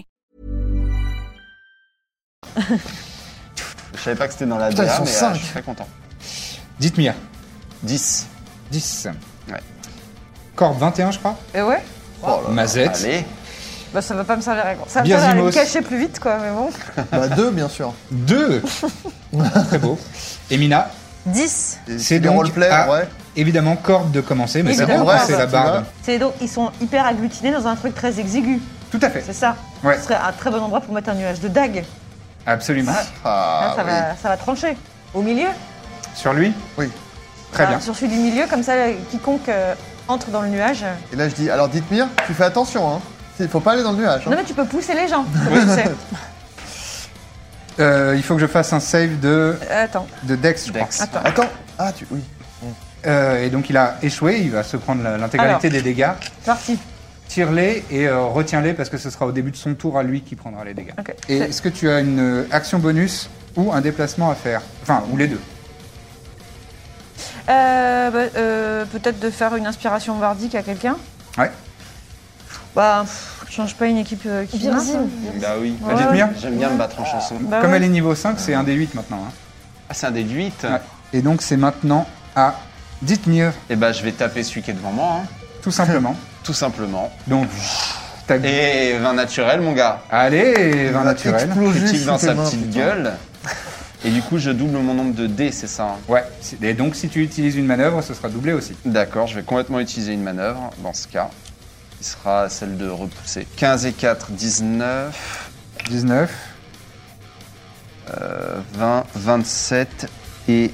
Je savais pas que c'était dans la Putain, ils DA, sont mais 5. je suis très content. Dites-moi. 10. 10. Ouais. Corbe 21, je crois. Et ouais. Oh là là. Mazette. Allez. Bah, ça va pas me servir à grand. Ça va me Birzimos. servir à me cacher plus vite, quoi, mais bon. Bah 2, bien sûr. 2. Très beau. Emina, 10. Et c'est les donc roleplays, à- ouais. évidemment Corbe de commencer, mais c'est Évidemment, bon, ouais, c'est ça, la tu barde. vois. C'est donc, ils sont hyper agglutinés dans un truc très exigu. Tout à fait. C'est ça. Ouais. Ce serait un très bon endroit pour mettre un nuage de dague. Absolument. Ah, Là, ça va trancher. Au milieu. Sur lui oui. Très Voilà, bien. Sur celui du milieu, comme ça, quiconque entre dans le nuage. Et là, je dis, alors dites-moi, tu fais attention, hein. Il faut pas aller dans le nuage. Hein. Non, mais tu peux pousser les gens. Tu sais. Il faut que je fasse un save de Attends. Dex, je crois. Dex. Attends. Attends. Ah, oui. Et donc il a échoué, il va se prendre l'intégralité des dégâts. Parti. Tire-les et retiens-les parce que ce sera au début de son tour à lui qui prendra les dégâts. Ok. Et est-ce que tu as une action bonus ou un déplacement à faire? Enfin, ou les deux. Peut-être de faire une inspiration bardique à quelqu'un. Ouais. Bah, change pas une équipe qui Bien marche. sûr. Bah oui. Ouais. Dites-moi. J'aime bien me battre en chanson. Bah Comme ouais. elle est niveau 5, c'est un des 8 maintenant. Hein. Ah, c'est un des 8. Ouais. Et donc c'est maintenant à Dithmir, Et bah, je vais taper celui qui est devant moi, hein. tout simplement. Tout simplement. Donc, t'as... Et 20 naturel, mon gars. Allez, 20 va naturel. exploser Critique sous dans tes sa mains, petite putain. gueule. Et du coup, je double mon nombre de dés, c'est ça, hein. Ouais. Et donc si tu utilises une manœuvre, ce sera doublé aussi. D'accord, je vais complètement utiliser une manœuvre dans ce cas. Qui sera celle de repousser. 15 et 4, 19. 19. 20, 27 et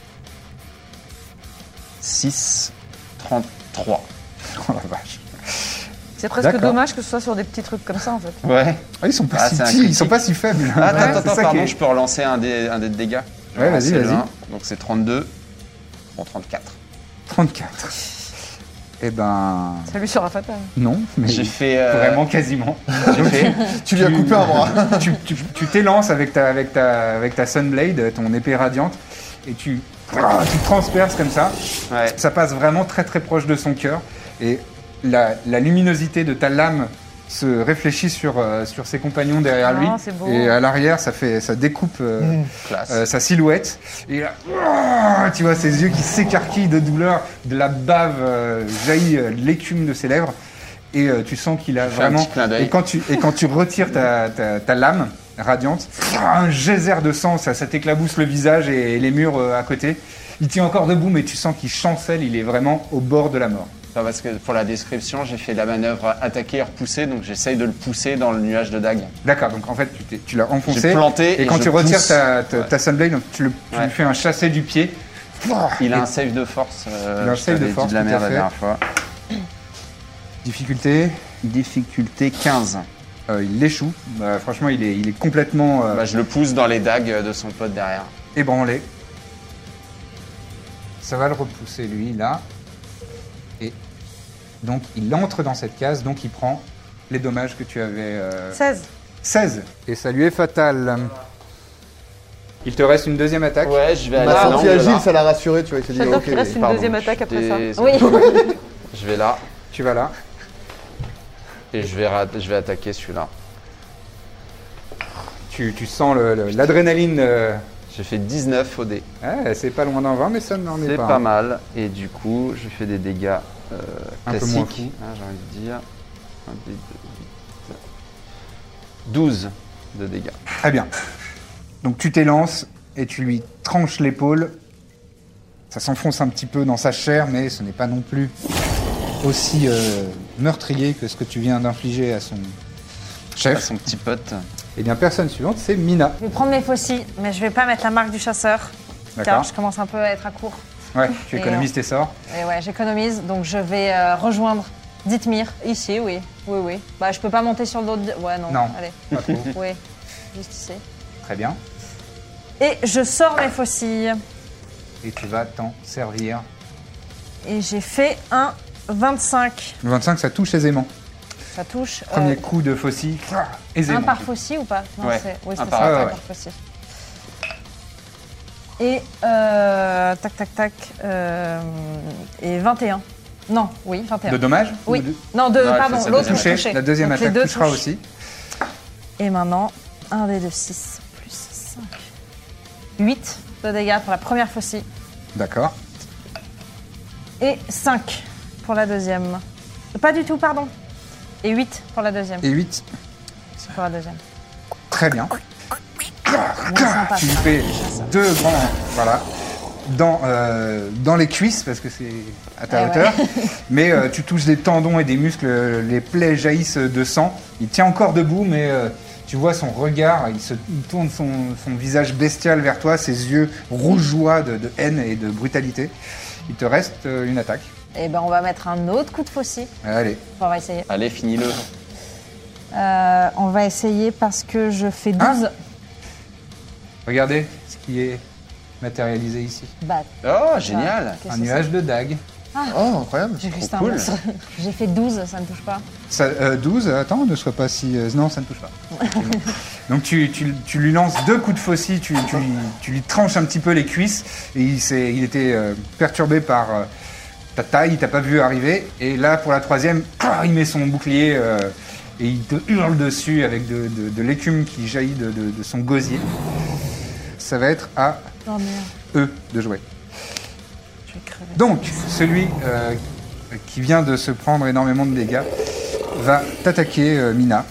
6, 33. Oh la vache. C'est presque D'accord. dommage que ce soit sur des petits trucs comme ça, en fait. Ouais. Ah, ils sont pas Ah, si c'est un petits, ils critique. sont pas si faibles. Attends, Ouais, attends, c'est ça qui pardon, est- je peux relancer un dé de dégâts. Je vais Ouais, vas-y, relancer le vas-y. 1. Donc c'est 32. Bon, 34. 34. Eh ben, Ça lui sera fatal. non, mais J'ai fait. vraiment quasiment. J'ai fait. Tu lui as coupé un bras. tu t'élances avec ta Sunblade, ton épée radiante, et tu transperces comme ça. Ouais. Ça passe vraiment très très proche de son cœur, et la luminosité de ta lame se réfléchit sur ses compagnons derrière Oh, lui, c'est beau. et à l'arrière ça découpe Classe. sa silhouette, et là, tu vois ses yeux qui s'écarquillent de douleur, de la bave jaillit l'écume de ses lèvres, et tu sens qu'il a Je fais un vraiment... petit clin d'œil. Et quand tu retires ta lame radiante, un geyser de sang, ça t'éclabousse le visage et les murs à côté. Il tient encore debout, mais tu sens qu'il chancelle, il est vraiment au bord de la mort. Enfin, parce que pour la description, j'ai fait la manœuvre attaquer et repousser, donc j'essaye de le pousser dans le nuage de dague. D'accord, donc en fait, tu l'as enfoncé. J'ai planté et quand et tu je retires pousse. ta Sunblade, donc tu lui Ouais. fais un chassé du pied. Il a Et un save de force. Il a un je save de t'avais dit force, de la tout à merde la fait. dernière fois. Difficulté, Difficulté 15. il échoue. Franchement, il est complètement Bah, je le pousse dans les dagues de son pote derrière. ébranlé. Ça va le repousser lui là. Et donc il entre dans cette case, donc il prend les dommages que tu avais. 16. 16. Et ça lui est fatal. Il te reste une deuxième attaque. Ouais, je vais Il aller m'a à senti l'angle agile, là. ça l'a rassuré, tu vois. Il s'est dit, J'adore ok. qu'il reste une Pardon, deuxième attaque après ça. désolé. Oui. Je vais là Tu vas là. et je vais attaquer celui-là. Tu sens l'adrénaline. J'ai fait 19 au dé. C'est pas loin d'un 20, mais ça n'en est C'est pas. pas hein. mal. Et du coup, je fais des dégâts Un peu classiques. moins fou. J'ai envie de dire. 1, 2, 8, 12 de dégâts. Très bien. Donc tu t'élances et tu lui tranches l'épaule. Ça s'enfonce un petit peu dans sa chair, mais ce n'est pas non plus aussi meurtrier que ce que tu viens d'infliger à son À chef. son petit pote. Et bien, personne suivante, c'est Mina. Je vais prendre mes faucilles, mais je vais pas mettre la marque du chasseur. Car D'accord. je commence un peu à être à court. Ouais, tu Et économises tes sorts. Et ouais, j'économise, donc je vais rejoindre Dithmir. Ici, oui. Oui. Bah, je peux pas monter sur le dos de... Ouais, non. Non. Allez, Pas trop. oui. Juste ici. Très bien. Et je sors mes faucilles. Et tu vas t'en servir. Et j'ai fait un 25. Le 25, ça touche aisément. Ça touche. Premier coup de faucille, aisément. Un par faucille ou pas? Non, Ouais, oui, un c'était par- ça, ouais, un ouais. par faucille. Et tac. Et 21. Non, oui, 21. De dommage Oui. ou de- Non, Ouais, pardon, c'est l'autre deuxième touché. La deuxième Donc, les attaque deux touchera touchent. aussi. Et maintenant, 1 dé de 6 plus 5. 8 de dégâts pour la première faucille. D'accord. Et 5 pour la deuxième. Pas du tout, pardon. Et 8 pour la deuxième. Et 8. C'est pour la deuxième. Très bien. Moins sympa, Tu lui ça. fais deux grands. Voilà. Dans les cuisses, parce que c'est à ta Eh hauteur. Mais tu touches des tendons et des muscles, les plaies jaillissent de sang. Il tient encore debout, mais tu vois son regard, il tourne son visage bestial vers toi, ses yeux rougeois de haine et de brutalité. Il te reste une attaque. Et ben, on va mettre un autre coup de faucille. Allez. On va essayer. Allez, finis-le. On va essayer parce que je fais 12. Regardez ce qui est matérialisé ici. Bah, Oh, génial. qu'est-ce Un que nuage de dagues. Oh, incroyable. c'est J'ai cru que c'était cool. un monstre. J'ai fait 12, ça ne touche pas. Ça, 12, attends, ne sois pas si... non, ça ne touche pas. Donc tu lui lances deux coups de faucille, tu lui tranches un petit peu les cuisses, et il était perturbé par ta taille, il t'a pas vu arriver, et là, pour la troisième, il met son bouclier, et il te hurle dessus avec de l'écume qui jaillit de son gosier. Ça va être à Oh merde, eux de jouer. je vais crever. Donc, celui qui vient de se prendre énormément de dégâts va t'attaquer, Mina.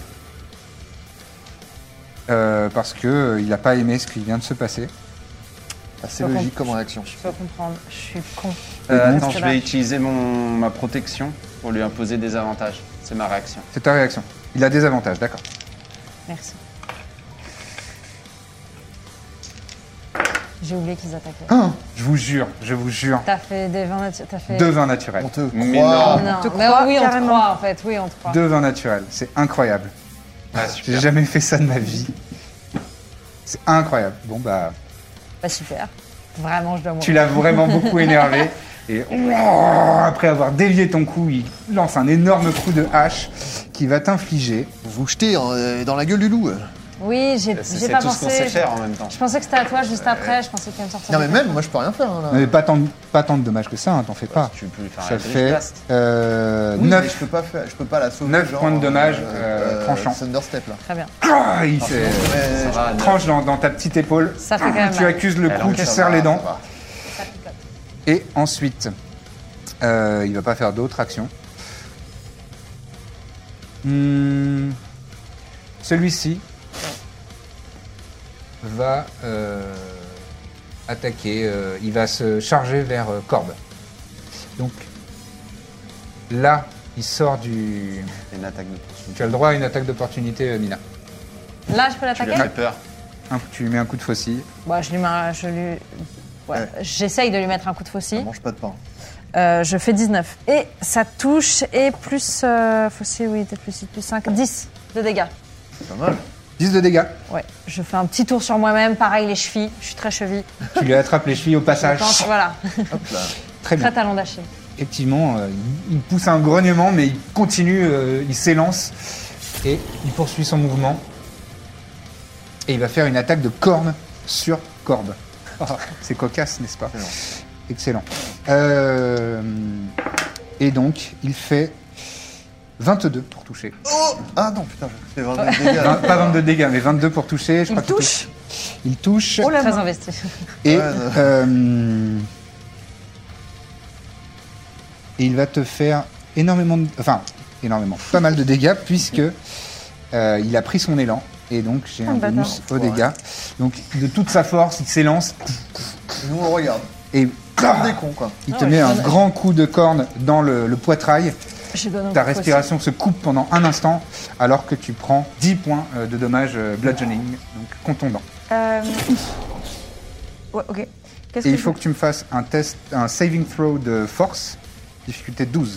Parce que il n'a pas aimé ce qui vient de se passer. Assez logique comme réaction. Je peux comprendre, je suis con. Attends, c'est je là. vais utiliser ma protection pour lui imposer des avantages. C'est ma réaction. C'est ta réaction. Il a des avantages, d'accord. Merci. J'ai oublié qu'ils attaquaient. Ah, je vous jure. T'as fait des 20 t'as fait... Deux vins naturels. On te Mais croit. non. Non, te mais crois oui, on te carrément. croit en fait. Oui, on te croit. Deux vins naturels. C'est incroyable. Ah, J'ai super. jamais fait ça de ma vie. C'est incroyable. Bon, bah, Bah super. Vraiment, je dois mourir. tu l'as vraiment beaucoup énervé. Et après avoir dévié ton coup, il lance un énorme coup de hache qui va t'infliger. Vous vous jetez dans la gueule du loup. Oui, j'ai C'est pas tout ce qu'on pensé. sait faire en même temps. Je pensais que c'était à toi juste après. Je pensais que tu allais me sortir. Non mais du même, moi je peux rien faire. Hein, là. Mais pas tant de dommages que ça, hein, t'en fais pas. Tu peux lui faire Ça un fait blast. Oui, mais 9. je peux pas la sauver. 9 genre, points de dommage, tranchant. Thunderstep là. Très bien. Il se Ça va, tranche dans ta petite épaule. Ça fait quand même Tu mal. accuses le Elle coup, en tu fait, serres ça les va, dents. Ça va. Ça picote. Et ensuite, il va pas faire d'autres actions. Celui-ci va attaquer. Il va se charger vers Corbe. Donc là, il sort du. Une attaque de Tu as le droit à une attaque d'opportunité, Mina. Là, je peux Tu lui l'attaquer. as fait peur. Tu lui mets un coup de faucille. Bah, je lui mets ouais. Ouais. J'essaye de lui mettre un coup de Ça faucille. mange pas de pain. Je fais 19. Et ça touche et plus faucille, oui, peut-être plus 6, plus 5, 10 de dégâts. C'est pas mal. 10 de dégâts. Ouais, je fais un petit tour sur moi-même, pareil les chevilles, je suis très cheville. Tu lui attrapes les chevilles au passage. Voilà, Hop là. Très bien. très talon d'Achille. Effectivement, il pousse un grognement, mais il continue, il s'élance et il poursuit son mouvement. Et il va faire une attaque de corne sur Corbe. Oh, c'est cocasse, n'est-ce pas? Excellent. Et donc, il fait 22 pour toucher. Oh ah non, putain, je fais 22 dégâts. Pas 22 dégâts, mais 22 pour toucher. Je Il crois qu'il touche. Il touche. Oh là Très là. investi. Et, Ouais, et il va te faire énormément, pas mal de dégâts puisque il a pris son élan et donc j'ai un bâtard. bonus aux dégâts. Donc de toute sa force, il s'élance Nous, on le regarde. et Comme des cons, quoi. il te met un grand coup de corne dans le poitrail. Je donne un Ta coup aussi. respiration se coupe pendant un instant alors que tu prends 10 points de dommages bludgeoning, donc contondant. Ouais, ok. Qu'est-ce Et que il faut que tu me fasses un saving throw de force, difficulté 12.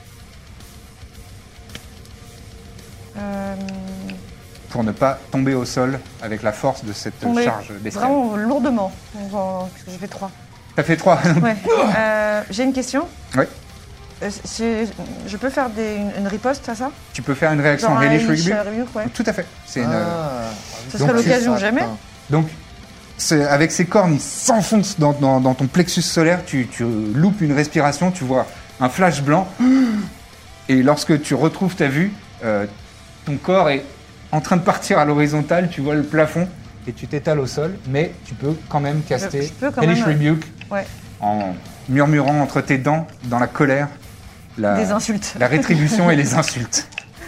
Pour ne pas tomber au sol avec la force de cette tomber charge bestiale. vraiment lourdement. Parce que j'ai fait 3. T'as fait 3. Ouais. J'ai une question. Oui. Je peux faire une riposte à ça? Tu peux faire une réaction Genre un Hellish Hellish Rebuke. Rebuke, ouais. Tout à fait. C'est Ce Donc, serait l'occasion jamais. Donc, avec ses cornes, il s'enfonce dans ton plexus solaire. Tu loupes une respiration, tu vois un flash blanc. Et lorsque tu retrouves ta vue, ton corps est en train de partir à l'horizontale. Tu vois le plafond et tu t'étales au sol. Mais tu peux quand même caster Je peux quand Hellish même, Rebuke Ouais. en murmurant entre tes dents, dans la colère, Des insultes. la rétribution et les insultes.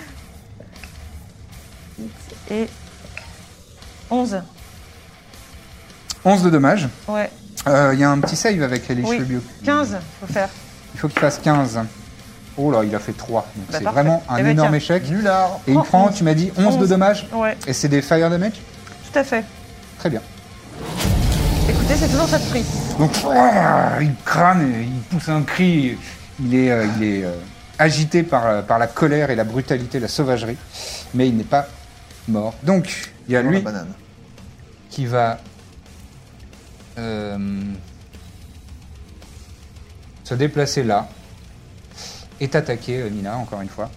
Et 11. 11 de dommages. Ouais. Il y a un petit save avec Hellish Oui. Rebuke. 15, faut faire. Il faut qu'il fasse 15. Oh là, il a fait 3. Donc Bah, c'est parfait. vraiment un Eh ben, énorme tiens. échec. Nulard. Et il Oh, prend, 11. tu m'as dit, 11 de 11. dommages. Ouais, Et c'est des fire damage. tout à fait. Très bien. Écoutez, c'est toujours ça de prix. Donc, il crâne, il pousse un cri. Il est agité par la colère et la brutalité, la sauvagerie. Mais il n'est pas mort. Donc, il y a La lui banane. qui va se déplacer là et t'attaquer, Nina, encore une fois.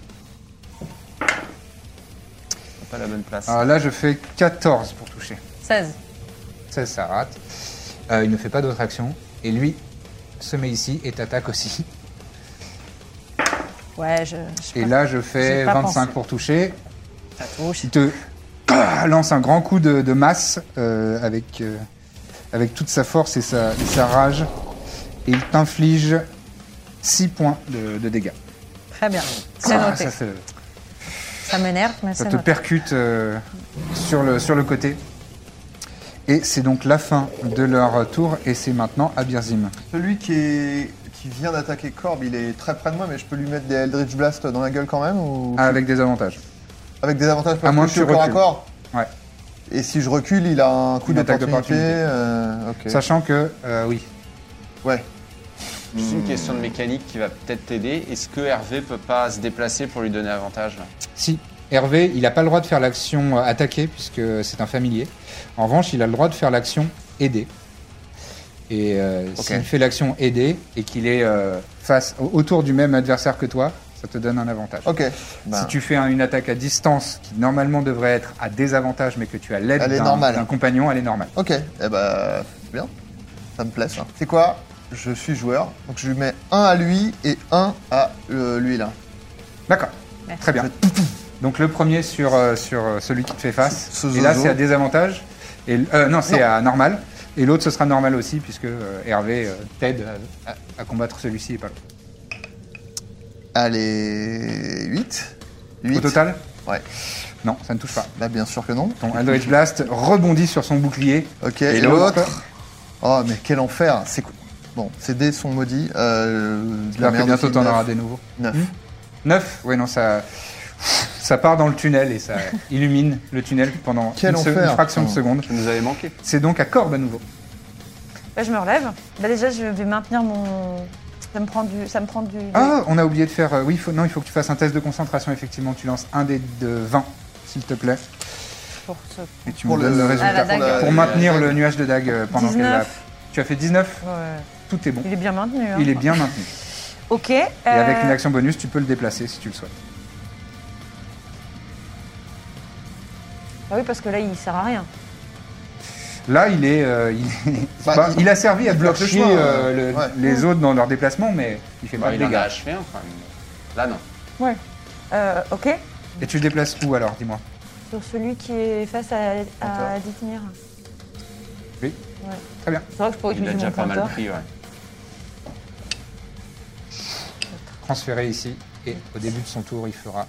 Pas la bonne place. Alors là, je fais 14 pour toucher. 16. 16, ça rate. Il ne fait pas d'autre action. Et lui se met ici et t'attaque aussi. Ouais, Et là, je J'ai fais pas 25 pensé. pour toucher. Ça touche. Il te lance un grand coup de masse avec toute sa force et sa rage. Et il t'inflige 6 points de dégâts. Très bien. C'est noté. Ça, Ça m'énerve, mais ça c'est te noté. percute sur le côté. Et c'est donc la fin de leur tour. Et c'est maintenant à Birzim. Celui qui vient d'attaquer Corbe, il est très près de moi, mais je peux lui mettre des Eldritch Blast dans la gueule quand même ou... Avec des avantages. Avec des avantages À parce moins que que je suis tu au corps à recules. corps. Ouais. Et si je recule, il a un coup Une attaque d'opportunité. d'opportunité. Ok. Sachant que, oui. Ouais. Juste une question de mécanique qui va peut-être t'aider. Est-ce que Hervé peut pas se déplacer pour lui donner avantage là? Si, Hervé, il n'a pas le droit de faire l'action attaquer puisque c'est un familier. En revanche, il a le droit de faire l'action aider. Et s'il fait l'action aider et qu'il est autour du même adversaire que toi, ça te donne un avantage. Ok. Si tu fais une attaque à distance qui normalement devrait être à désavantage mais que tu as l'aide Elle est normale. d'un compagnon, elle est normale. Ok. Eh ben, c'est bien. Ça me plaît ça. C'est quoi? Je suis joueur, donc je lui mets un à lui et un à lui là. D'accord, Merci. très bien. Donc le premier sur celui qui te fait face. Ce Et là zozo. c'est à désavantage. Et, non, c'est à normal. Et l'autre ce sera normal aussi puisque Hervé t'aide à combattre celui-ci et pas l'autre. Allez, 8. Au total? Ouais. Non, ça ne touche pas. Bah bien sûr que non. Ton Eldritch Blast rebondit sur son bouclier. Ok, Et et l'autre l'autre. Oh mais quel enfer. C'est quoi? Bon, ces dés sont maudits. J'espère que bientôt t'en auras des nouveaux. 9. 9? Oui, non, ça part dans le tunnel et ça illumine le tunnel pendant Quel une enfer. fraction de seconde. Ça nous avait manqué. C'est donc à Corbe à nouveau. Là, je me relève. Bah, déjà, je vais maintenir mon. Ça me prend du. Ah, on a oublié de faire... oui, il faut que tu fasses un test de concentration, effectivement. Tu lances un dé de 20, s'il te plaît. Pour ce... Et tu Pour me donnes le- le résultat. Ah, la dague. Pour maintenir le nuage de dague pendant qu'elle l'a... 19. Tu as fait 19? Ouais. Tout est bon. Il est bien maintenu. Hein. Il est bien maintenu. Ok. Et avec une action bonus, tu peux le déplacer si tu le souhaites. Ah oui, parce que là, il sert à rien. Là, il a servi à bloque le bloquer chemin, ouais. les autres dans leur déplacement, mais il fait Bah, pas de il en a dégâts. achevé un quand même. Là, non. Ouais. Ok. Et tu le déplaces où alors, dis-moi? Sur celui qui est face à Dithmir. Oui. Ouais. Très bien. C'est vrai que je pourrais Il a utiliser déjà mon pas mal pointeur. pris, ouais. Transféré ici. Et au début de son tour, il fera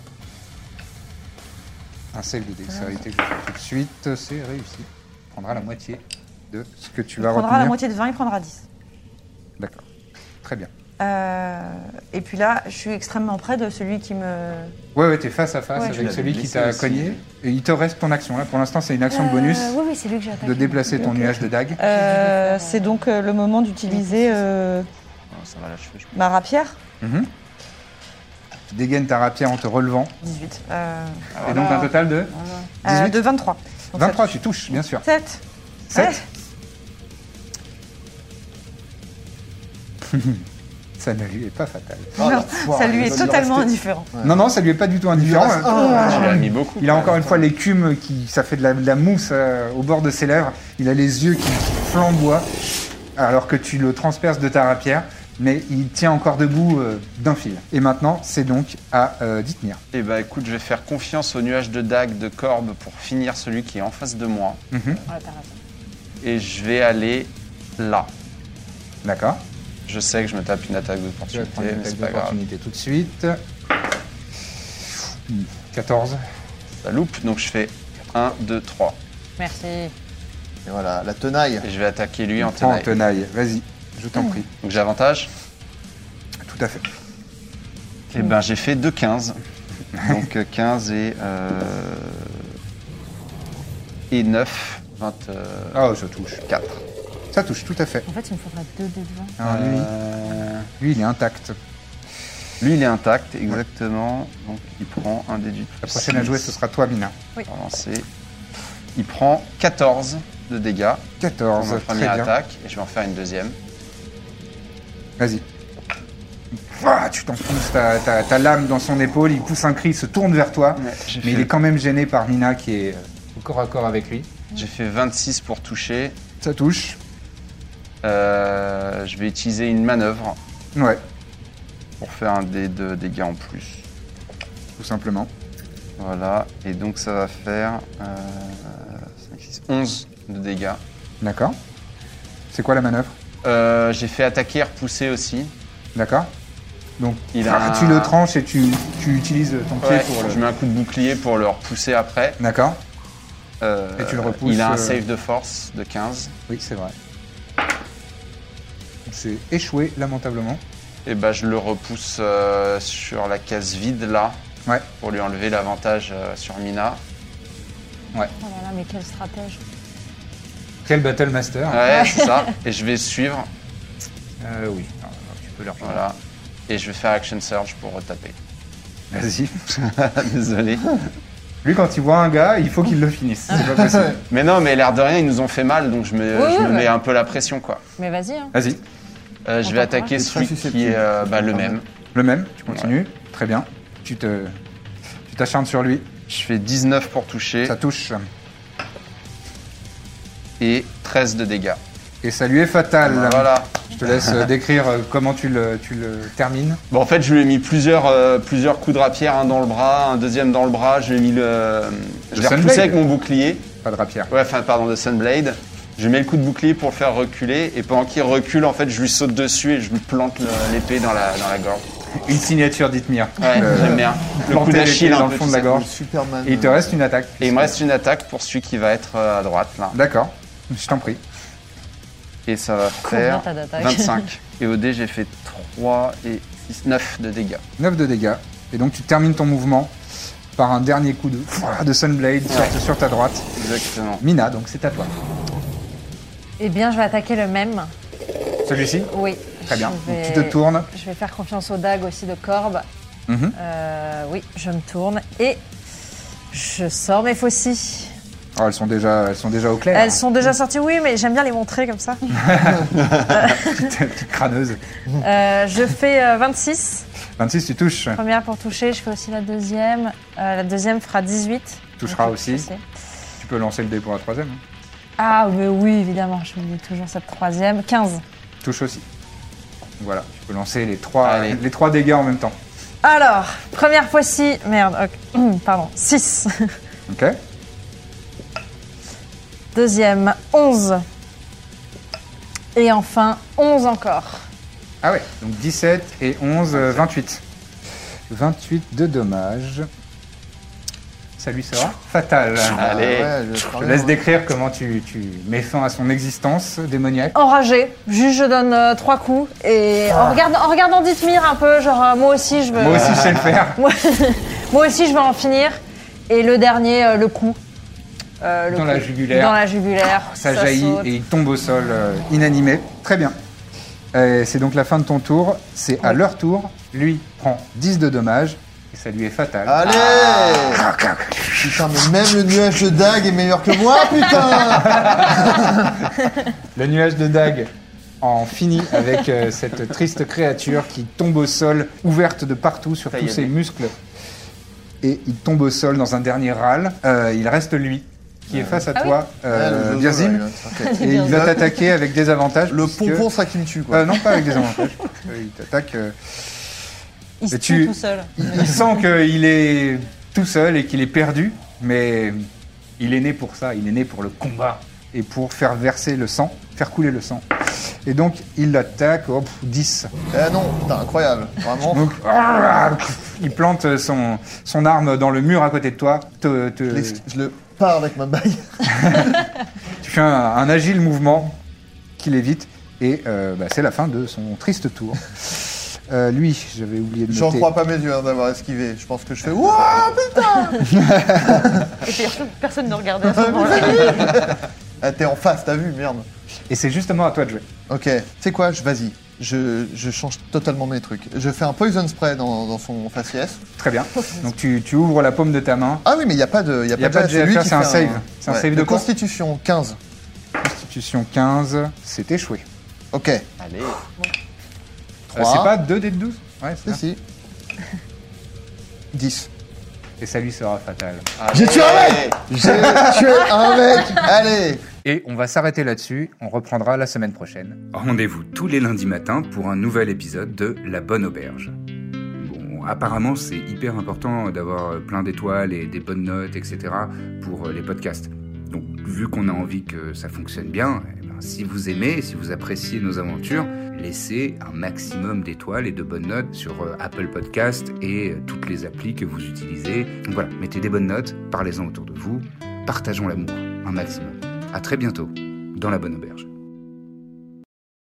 un save de dextérité que je vais faire tout de suite. C'est réussi. Il prendra la moitié de ce que tu Il vas prendra retenir. la moitié de 20, il prendra 10. D'accord. Très bien. Et puis là, je suis extrêmement près de celui qui me... Ouais, t'es face à face Ouais. Tu avec l'avais celui qui blessé t'a aussi, cogné. lui. Et il te reste ton action. Là, pour l'instant, c'est une action de bonus Oui, c'est lui que j'ai attaqué. de déplacer ton nuage de dague. C'est donc le moment d'utiliser Oh, ça va l'achever, je pense. ma rapière. Mhm. Tu dégaines ta rapière en te relevant. 18. Et donc un total de 18 de 23. Donc 23, tu touches, bien sûr. 7. 7 Ça ne lui est pas fatal. Ça lui est totalement indifférent. Non, ça lui est pas du tout indifférent. Tu l'as mis beaucoup. Il a encore une fois l'écume ça fait de la mousse au bord de ses lèvres. Il a les yeux qui flamboient alors que tu le transperces de ta rapière, mais il tient encore debout d'un fil. Et maintenant, c'est donc à Dithmir. Eh bah écoute, je vais faire confiance au nuage de dague de Corbe pour finir celui qui est en face de moi. Mhm. Ouais, t'as raison. Et je vais aller là. D'accord. Je sais que je me tape une attaque Tu vas d'opportunité, prendre une mais attaque c'est pas grave. d'opportunité tout de suite. 14. Ça loupe, donc je fais 1, 2, 3. Merci. Et voilà, la tenaille. Et je vais attaquer lui en Prends en tenaille. tenaille. Vas-y, je t'en prie. Donc j'ai avantage. Tout à fait. Eh ben j'ai fait 2 15. Donc 15 et 9, 24. Oh, ça touche. Ça touche, tout à fait. En fait, il me faudrait 2 dés de 20. Alors lui, il est intact. Lui il est intact, exactement. Donc il prend un déduit. La prochaine à jouer, ce sera toi, Mina. Pour lancer. Il prend 14 de dégâts 14, pour ma très première bien. attaque. Et je vais en faire une deuxième. Vas-y. Ah, tu t'enfonces ta lame dans son épaule, il pousse un cri, il se tourne vers toi, mais il est quand même gêné par Mina qui est au corps à corps avec lui. J'ai fait 26 pour toucher. Ça touche. Je vais utiliser une manœuvre Ouais, pour faire un dé de dégâts en plus. tout simplement. Voilà, et donc ça va faire 5, 6, 11 de dégâts. D'accord. C'est quoi la manœuvre? J'ai fait attaquer et repousser aussi. D'accord. Donc, Il a tu un- le tranches et tu utilises ton pied Ouais, pour le... je mets un coup de bouclier pour le repousser après. D'accord. Et tu le repousses, Il a un save de force de 15. Oui, c'est vrai. C'est échoué, lamentablement. Et bah je le repousse sur la case vide là, Ouais. pour lui enlever l'avantage sur Mina. Oh là là, mais quel stratège. Quel Battle Master. Ouais, c'est ça. Et je vais suivre, Oui, alors, tu peux le refaire. voilà. Et je vais faire Action Surge pour retaper. Vas-y. Désolé. Lui, quand il voit un gars, il faut qu'il le finisse. C'est pas possible. Mais non, mais l'air de rien, ils nous ont fait mal, donc je me mets un peu la pression, quoi. Mais vas-y, hein. Vas-y. Je vais attaquer Il est très celui qui susceptible. est le même. Le même, tu continues. Très bien. Tu t'acharnes sur lui. Je fais 19 pour toucher Ça touche. et 13 de dégâts. Et ça lui est fatal. Voilà. Je te laisse décrire comment tu le termines. Bon, en fait, je lui ai mis plusieurs coups de rapière, un dans le bras, un deuxième dans le bras. Je lui ai mis je l'ai repoussé Sunblade. avec mon bouclier. Pas de rapière. Ouais, enfin, pardon, de Sunblade. Je lui mets le coup de bouclier pour le faire reculer. Et pendant qu'il recule, en fait, je lui saute dessus et je lui plante l'épée dans la gorge. Une signature d'Ithmir. Ouais, j'aime bien. Le coup planter d'Achille l'épée un dans le peu, fond tu de la sais. gorge. Superman. Et il te reste une attaque. Et il me reste une attaque pour celui qui va être à droite, là. D'accord. Je t'en prie. Et ça va Combien faire t'as d'attaque 25. Et au dé, j'ai fait 3 et 6, 9 de dégâts. 9 de dégâts. Et donc tu termines ton mouvement par un dernier coup de Sunblade sur ta droite. Exactement. Mina, donc c'est à toi. Eh bien, je vais attaquer le même. Celui-ci? Oui. Très bien. Je Donc, vais- tu te tournes. Je vais faire confiance aux dagues aussi de Corbe. Mhm. Oui, je me tourne et je sors mes faucilles. Oh, elles sont déjà au clair. Elles sont déjà sorties, oui, mais j'aime bien les montrer comme ça. Petite crâneuse. Je fais 26. 26, tu touches. Première pour toucher, je fais aussi la deuxième. La deuxième fera 18. Touchera Donc, aussi. je sais. Tu peux lancer le dé pour la troisième. Ah, mais oui, évidemment, je me dis toujours cette 3e. 15. Touche aussi. Voilà, tu peux lancer les 3 Allez. dégâts en même temps. Alors, première fois-ci. Merde, ok. Pardon, 6. Ok. Deuxième, 11. Et enfin, 11 encore. Ah ouais, donc 17 et 11, 28. 28 de dommages. Ça lui sera fatal. Allez. Je te laisse décrire comment tu mets fin à son existence démoniaque. Enragé, juste je donne 3 coups. Et en regardant Dithmir un peu, genre moi aussi je veux. Moi aussi, je sais le faire. Moi aussi je veux en finir. Et le dernier, le coup. Dans la jugulaire. Dans la jugulaire. Ça jaillit saute. et il tombe au sol inanimé. Très bien. C'est donc la fin de ton tour. C'est à leur tour. Lui prend 10 de dommages et ça lui est fatal. Allez Putain, mais même le nuage de dague est meilleur que moi, putain. Le nuage de dague en finit avec cette triste créature qui tombe au sol, ouverte de partout sur Ça y tous est, ses mais- muscles. Et il tombe au sol dans un dernier râle. Il reste lui qui est face à toi, Birzim. Ok. Et il va t'attaquer avec des avantages. Le puisque- pompon sera qui me tue, quoi. Non, pas avec des avantages. Il t'attaque. Il se Mais tue tout seul. Il sent qu'il est tout seul et qu'il est perdu, mais il est né pour ça. Il est né pour le combat et pour faire verser le sang, faire couler le sang. Et donc, il l'attaque, 10. Eh non, putain, incroyable. Vraiment. Donc, il plante son arme dans le mur à côté de toi. Je le pars avec ma bague. Tu fais un agile mouvement qui l'évite. Et c'est la fin de son triste tour. Lui, j'avais oublié de J'en noter. crois pas mes yeux d'avoir esquivé. Je pense que je fais Wouah, putain. Et puis personne ne regardait à ce moment-là. Ah, t'es en face, t'as vu, merde. Et c'est justement à toi de jouer. Ok, tu sais quoi, vas-y. Je change totalement mes trucs. Je fais un poison spray dans son faciès. Très bien. Donc tu ouvres la paume de ta main. Ah oui, mais il n'y a pas de. Y a pas de jet à faire, c'est un save. C'est un save de quoi Constitution 15. Constitution 15, c'est échoué. Ok. Allez. C'est pas 2 dés de 12 Ouais, c'est ça. Si. 10. Et ça lui sera fatal. J'ai tué un mec. J'ai tué un mec. Allez. Et on va s'arrêter là-dessus. On reprendra la semaine prochaine. Rendez-vous tous les lundis matins pour un nouvel épisode de La Bonne Auberge. Bon, apparemment, c'est hyper important d'avoir plein d'étoiles et des bonnes notes, etc. pour les podcasts. Donc, vu qu'on a envie que ça fonctionne bien, si vous aimez, si vous appréciez nos aventures, laissez un maximum d'étoiles et de bonnes notes sur Apple Podcast et toutes les applis que vous utilisez. Donc voilà, mettez des bonnes notes, parlez-en autour de vous, partageons l'amour un maximum. À très bientôt dans La Bonne Auberge.